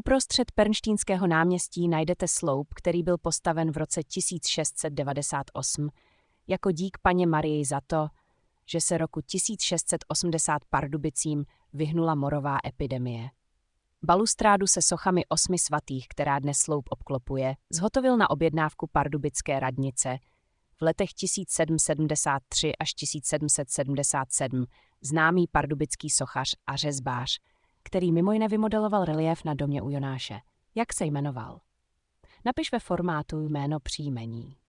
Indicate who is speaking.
Speaker 1: Uprostřed Pernštínského náměstí najdete sloup, který byl postaven v roce 1698 jako dík paně Marii za to, že se roku 1680 Pardubicím vyhnula morová epidemie. Balustrádu se sochami 8 svatých, která dnes sloup obklopuje, zhotovil na objednávku pardubické radnice v letech 1773 až 1777 známý pardubický sochař a řezbář, který mimo jiné vymodeloval reliéf na domě u Jonáše. Jak se jmenoval? Napiš ve formátu jméno příjmení.